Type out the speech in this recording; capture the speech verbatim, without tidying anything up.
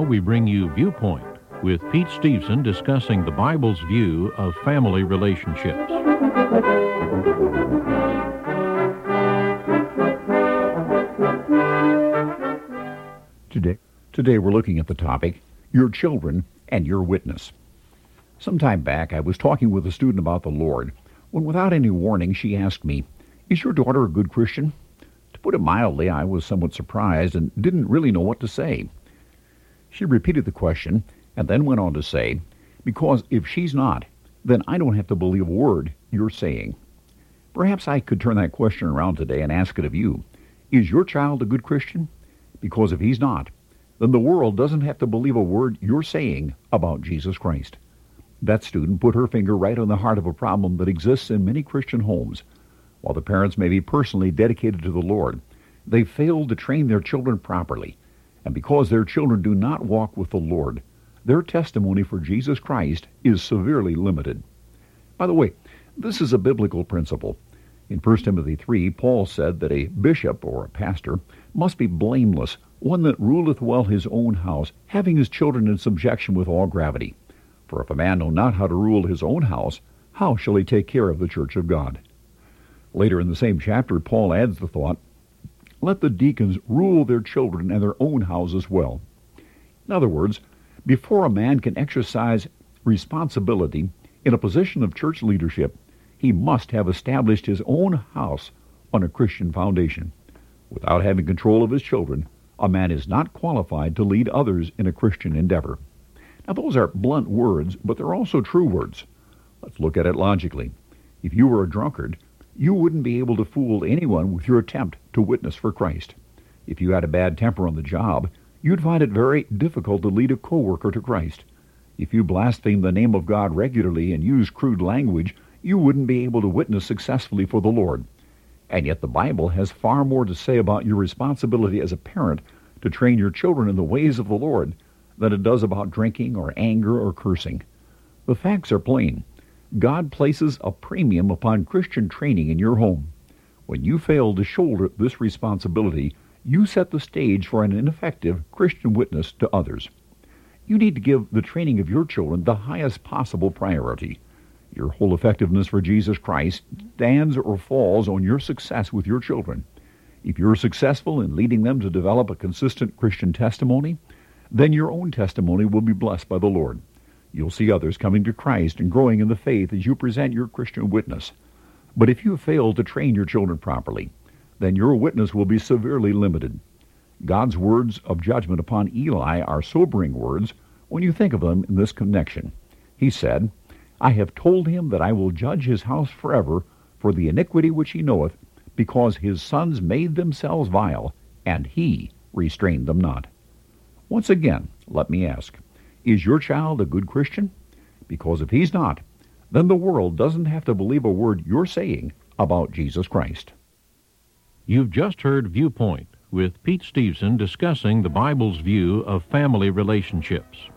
we bring you Viewpoint with Pete Steveson discussing the Bible's view of family relationships. Today, today we're looking at the topic, your children and your witness. Some time back, I was talking with a student about the Lord, when without any warning she asked me, "Is your daughter a good Christian?" To put it mildly, I was somewhat surprised and didn't really know what to say. She repeated the question and then went on to say, "Because if she's not, then I don't have to believe a word you're saying." Perhaps I could turn that question around today and ask it of you. Is your child a good Christian? Because if he's not, then the world doesn't have to believe a word you're saying about Jesus Christ. That student put her finger right on the heart of a problem that exists in many Christian homes. While the parents may be personally dedicated to the Lord, they failed to train their children properly. And because their children do not walk with the Lord, their testimony for Jesus Christ is severely limited. By the way, this is a biblical principle. In First Timothy three, Paul said that a bishop or a pastor must be blameless, one that ruleth well his own house, having his children in subjection with all gravity. For if a man know not how to rule his own house, how shall he take care of the church of God? Later in the same chapter, Paul adds the thought, "Let the deacons rule their children and their own houses well." In other words, before a man can exercise responsibility in a position of church leadership, he must have established his own house on a Christian foundation. Without having control of his children, a man is not qualified to lead others in a Christian endeavor. Now, those are blunt words, but they're also true words. Let's look at it logically. If you were a drunkard, you wouldn't be able to fool anyone with your attempt to witness for Christ. If you had a bad temper on the job, you'd find it very difficult to lead a coworker to Christ. If you blaspheme the name of God regularly and use crude language, you wouldn't be able to witness successfully for the Lord. And yet the Bible has far more to say about your responsibility as a parent to train your children in the ways of the Lord than it does about drinking or anger or cursing. The facts are plain. God places a premium upon Christian training in your home. When you fail to shoulder this responsibility, you set the stage for an ineffective Christian witness to others. You need to give the training of your children the highest possible priority. Your whole effectiveness for Jesus Christ stands or falls on your success with your children. If you're successful in leading them to develop a consistent Christian testimony, then your own testimony will be blessed by the Lord. You'll see others coming to Christ and growing in the faith as you present your Christian witness. But if you fail to train your children properly, then your witness will be severely limited. God's words of judgment upon Eli are sobering words when you think of them in this connection. He said, "I have told him that I will judge his house forever for the iniquity which he knoweth, because his sons made themselves vile, and he restrained them not." Once again, let me ask, is your child a good Christian? Because if he's not, then the world doesn't have to believe a word you're saying about Jesus Christ. You've just heard Viewpoint with Pete Steveson discussing the Bible's view of family relationships.